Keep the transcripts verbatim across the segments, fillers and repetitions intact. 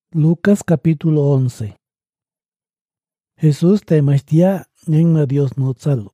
Lucas capítulo once. Jesús temachtia en Dios no tzalo.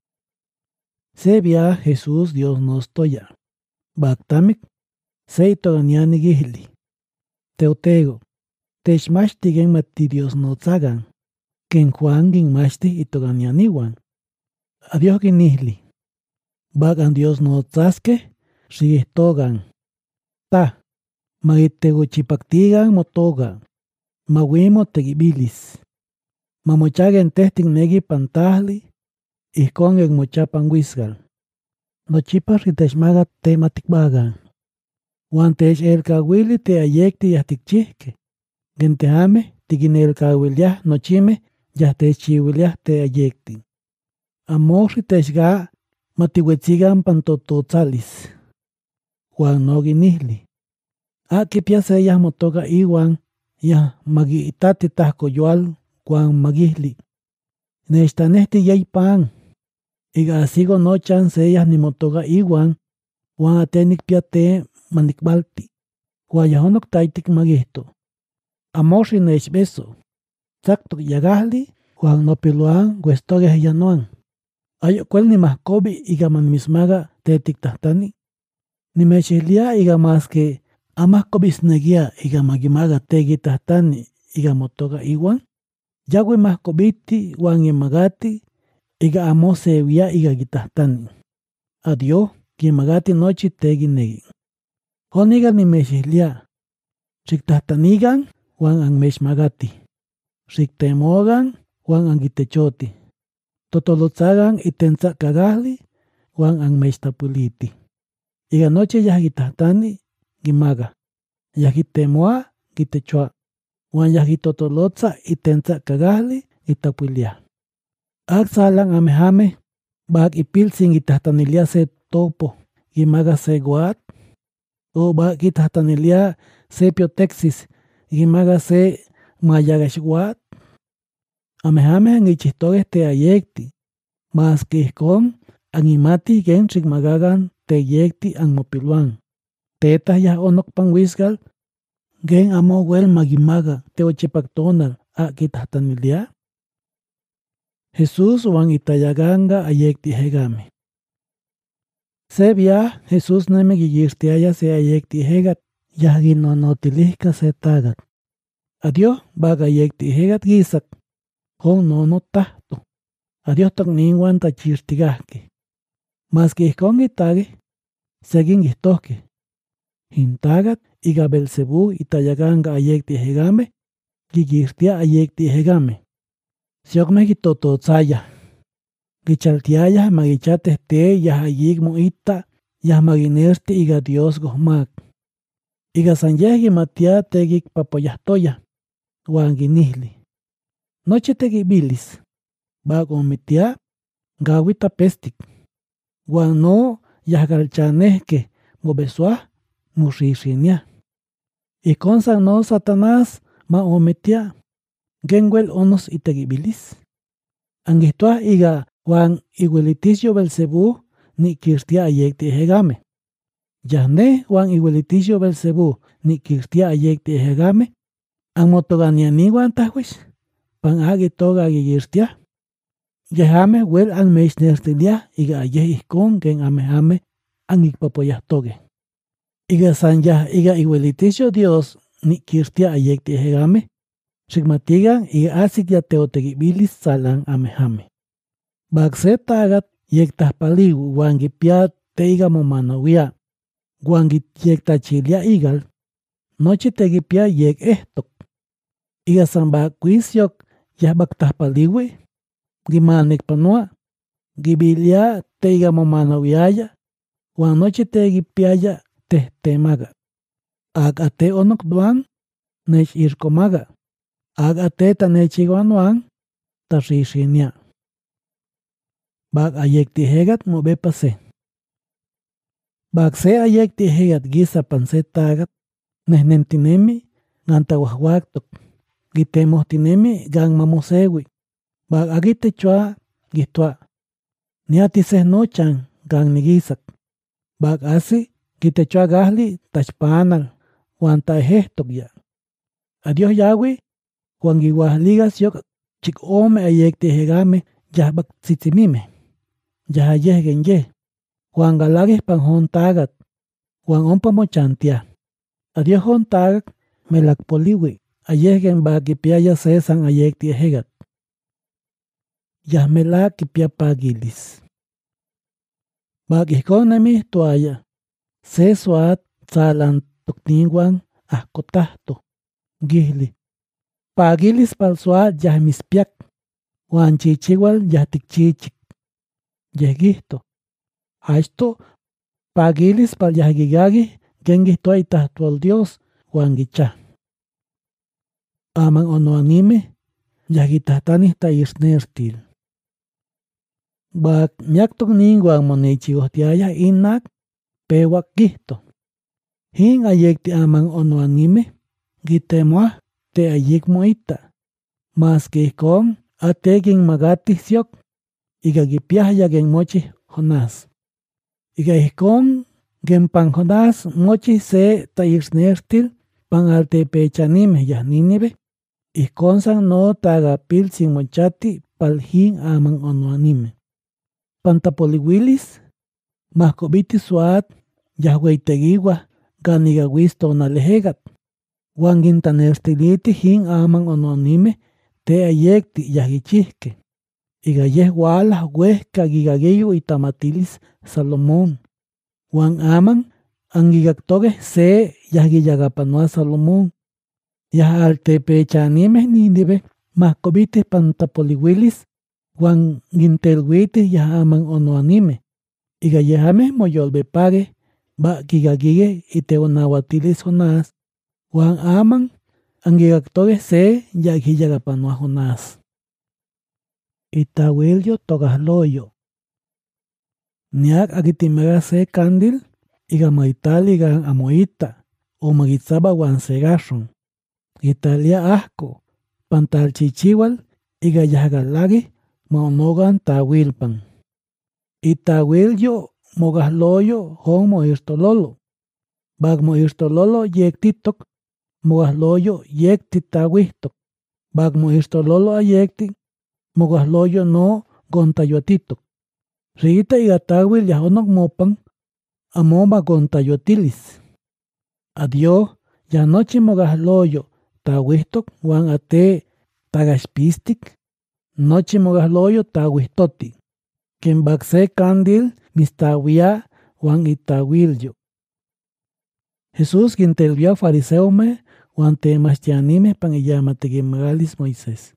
Sebia Jesús Dios nos toya. Baktamik, seito ganiani gihli. Teotego, techmachti gen mati Dios no tzagan. Ken Juan gin machti ito ganianiwan. Adios ginihli. Bagan Dios no tzaske, shigihtogan. Ta, magitego chipaktigan motoga. Mawimo tegibilis. Mamochagen testing negi pantahli, ihkon en mochapan wisgal. Nochipa ritechmaga tematikbagan. Wantech elkawili te ayekti yahtikchihke. Gentehame tiginelkawiliah nochime yahtechiwiliah te ayekti. Amor ritechga matiwetzigan pantototzalis. Juan no ginihli. Aki piaseyah motoga iwan ya magi itati tahkoyual Juan magihli. Nechtanehti yaypan. Iga asigo nochan seyas ni motoga iwan. Juan atenik piate manikbalti. Guayahonok taitik magihto. Amorri nechbeso. Tzaktok yagahli. Juan nopiluan guestogeh yanuan. Ayo cuel ni mahkobi iga manmismaga tetik tahtani. Ni mechihlia iga maske amahkobis negia iga magimaga tegi tahtani iga motoga iwan. Yagwe mahkobiti wan magati iga amose wia iga gitahtani. Adio ki magati nochi tegi negi. Honiga ni mechihlia. Shiktahtanigan wan ang mech magati. Shiktemogan wan ang gitechoti. Totolotzagan itenza kagahli wan ang mech tapuliti. Iga noche yah gitahtani gimaga. Yagitemoa gitechua. Wan yagitotolotza itenza kagahli itapulia. Ag salang amehame bag ipil sing gitahtanilia se topo gimaga se guat. O bag gitahtanilia se piotexis gimaga se mayagash guat. Amehame ang ichistoges te ayekti. Mas kihkon ang imati gen shigmagagan te yekti ang mopiluan. Teta yah onok pangwisgal. Gen amo wel magimaga teo chipaktonal a kitahtanilia. Jesús wan itayaganga ayekti hegame. Sebia Jesús neme giyirtiaya se ayekti hegat yaginonotilihka se tagat. Adios baga ayekti hegat gisak. Hon nono tahto. Adios tok ningwan tachirtigahke. Mas que con itage segin gistohke. Hintagat iga Belzebu itayaganga ayekti hegame, gigirtia ayekti hegame. Siokme gitototzaya. Gichaltiaya magichate te yahayig mo ita, yahmaginerti iga Dios gohmak. Iga sanyeh gimatia tegik papoyahtoya, wan ginihli. Noche tegibilis, bago mitia, gawita pestik. Wan no yahgalchanehke mobesua mushishinia. Ikon san no Satanás ma ometia. Genwel onos itegibilis. Angihtua iga wan iguelitisio Belzebu ni kirstia ayekti hegame. Yahne wan iguelitisio Belzebu ni kirstia ayekti hegame. Ang motoganiani wan tahwish. Pang agi toga gigirstia. Yahame wel ang meishnertilia iga ayeh ikon gen amehame ang ikpapoyah toge. Iga sanyah iga iguelitisio Dios ni kirstia ayekti hegame. Shigmatigan iga asik ya teotegibilis salang amehame. Bagse tagat yektah paligu wangi pia teiga momanawia. Wangi yekta chilia igal. Noche tegi pia yek ehtok. Iga samba kuisyok yahbaktah paliwi. Gimanik panua. Gibilia teiga momanawiaya. Wan noche tegi piaya teh temaga. Ag ate onok duan nech irkomaga. Ag ate tanechiwan wan tashishinia. Bag ayekti hegat mo bepase. Bag se ayekti hegat gisa panse tagat. Nehnemtinemi gantawahwaktok. Gitemohtinemi gang mamosewi. Bag agite chua gitwa. Niati se nochan gang nigisak. Bag asi gite chua gahli tachpanal. Wanta ehestok ya. Adiós Yahweh, Juan Guiguahligas yok, chik ome ayek tejegame, yahbak tzitzimime. Yahayehgen ye. Juan Galagis panjon tagat. Juan ompa mochantia. Adiós hon tagak, melak poliwi. Ayehgen ba kipiaya sesan ayek tejegat. Yahmela kipia pagilis. Bagihkonami tuaya. Se suat salan tukningwan ahkotahto. Gihli. Pagilis pal suat yahmispiak. Wan chichiwal yahtikchichik. Yehgihto. Asto pagilis pal yahgigagi gengihto ay tahtual Dios wan gicha. Amang ono anime yahgitahtani ta isnertil. Bak miaktok ningwang monichigohtiaya inak pewak gihto. Hin ayek ti amang ono anime gitemoah te ayek mo ita. Mas kihkon ategin magati siok igagipiah yagen mochi Jonás. Iga ihkon genpan Jonás mochi se ta isnertil pan altepechanime yah Nínive. Ihkon san no tagapil sin mochati pal hin amang ono anime. Pantapoliwilis, mahkobiti suat, yahweitegiwa, ganiga wisto na lehegat. Wangin tanestiliti hin amang ono anime, te ayekti yahichihke. Iga yeh wala wehka gigagiyo itamatilis Salomón. Wan amang, angigaktoge se yahgiyagapanua Salomón. Yah altepechanime Nínive, mahkobiti pantapoliwilis, Wan gintelwiti ya amang ono anime. Iga yehame moyolbe page, ba gigagige iteonawatilis Jonás. Wan amang angigaktoge se yaghiyagapanua Jonás. Itawilyo togahloyo. Niak agitimaga se candil, iga maital iga amoita, o magitsaba wan segashon. Italia ahko, pantal chichiwal, iga yahgalagi, Maunogan tawilpan. Itawilyo mogahloyo hon moirtololo. Bag moirtololo yektitok, mogahloyo yekti tawihtok. Bag moirtololo ayekti, mogahloyo no gontayotitok. Rita igatawil yahonok mopan, amoma gontayotilis. Adiós, yanochi mogahloyo tawihtok wan ate tagashpistik. Nochi mogahloyo tawistoti. Ken bakse candil mistawia wan itawilyo. Jesús gintelvia fariseume wan temastianime pan iyamategimagalis Moisés.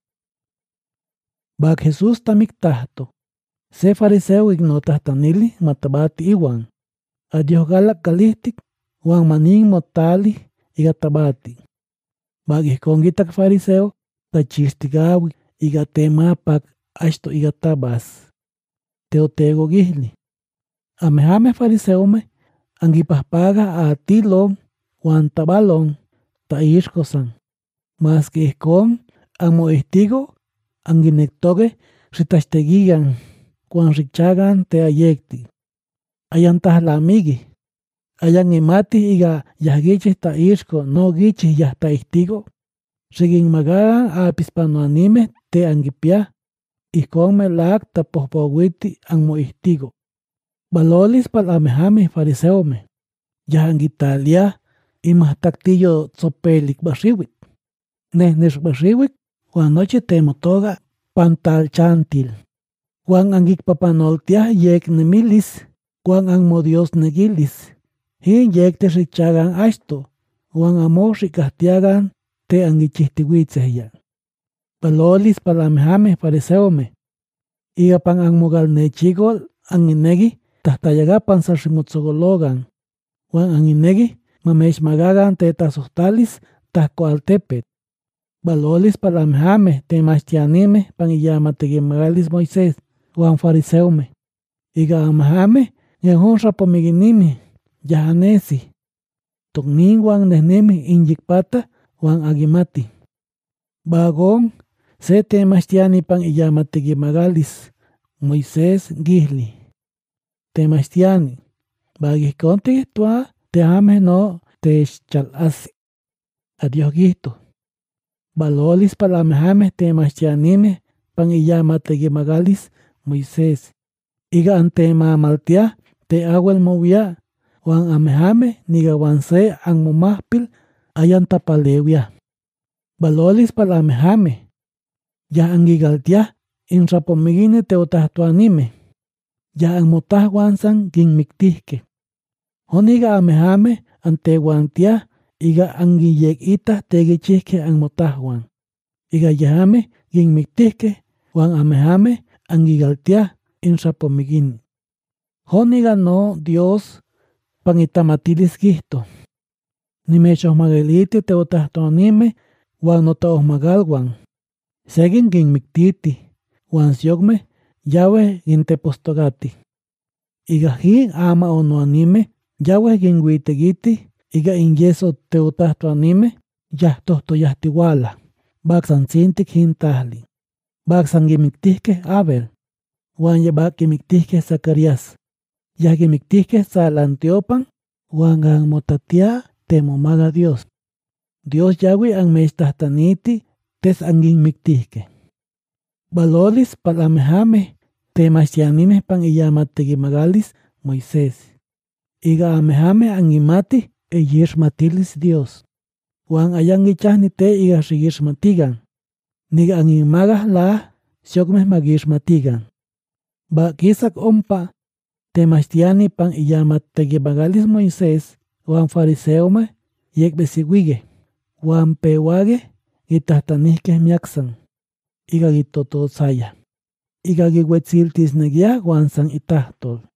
Bak Jesús tamik tahto. Se fariseo ignotahtanili matabati iwan. Adios galak galihtik wan maning motali igatabati. Bak ihkongitak fariseo tachistigawi. Iga temapak asto iga tabas. Teotego gihli. Amehame fariseume angipahpaga a tilon wan tabalon ta ishkosan. Mas que ihkon amo estigo anginektoge ritashtegigan kwan richagan te ayekti. Ayan tahlamigi. Ayan imati iga yahgichis ta ishko no gichis yah ta estigo. Sigin magagan a pispano anime te angipia, ihkon melak tapohpawiti ang mo ihtigo. Balolis pal amehame fariseome, yahangitalia imahtaktillo tsopelik bashiwik. Nehnesh bashiwik, wan noche temotoga pantal chantil. Wan angik papanoltia yek nemilis, wan ang modios negilis. Hin yek te richagan asto, wan amo rikahtiagan te angichihtiwitseya. Balolis palamehame fariseome. Iga pang ang mogal nechigol ang inegi tahtayagapan sa shimutsogologan. Wan ang inegi mamesh magagan te tasutalis tahko altepet. Balolis palamehame te mastianime pang iyamategimagalis Moisés. Wan fariseume. Iga amahame ngehon rapomiginimi yahanesi. Tukning wan nehnemi injikpata wan agimati. Bagong se temastiani pang iyamategimagalis Moisés gihli. Temastiani. Bagi konti tua te ame no te chalasi. Adiós gihto. Balolis palamejameh temachtianimeh pan iyamatequimagalis Moisés. Iga antemamaltiah te awel mowia, wan amejameh nigawan se anmomahpil ayantapalewiah. Balolis palamejameh. Ya angigaltiah inrapomigini teotahtuanimeh. Ya anmotahwansan ginmictihque. Honiga amejameh antehuantiah iga angiyekitah tegichihque anmotahwan. Iga yahameh ginmictihque wan amejameh angigaltiah inrapomigini. Honiga no Dios pangitamatilis quihto. Nimechohmageliti teotahtuanimeh wan notaohmagalwan. Segin ginmictiti, wan siocmeh yahweh gintepostogati. Iga hin ama onoanimeh yahweh ginhuiteguiti iga inyeso teotahtuanimeh yahtohtoyahtiuala. Bacsantzintic hintahli. Bacsan gimictihque Abel. Wan yabak gimictihque Zacarías. Yah gimictihque salantiopan wan anmotatia temomaga Dios. Dios yahweh anmechtahtaniti tes anginmictihque. Balolis palamejameh temachtianimeh pan iyamatequimagalis Moisés. Iga amejameh angimatih eyixmatilis Dios. Wan ayangichahni te iga xiyixmatigan. Niga anginmagah la siocmeh magixmatigan. Ba kisak ompa temachtiani pan iyamatequimagalis Moisés wan fariseomeh yecbesiuigueh. Wan pehuagueh gitahtanihqueh miacsan. Iga gitototzayah. Iga gihuetziltisnegiah wan san itahtol.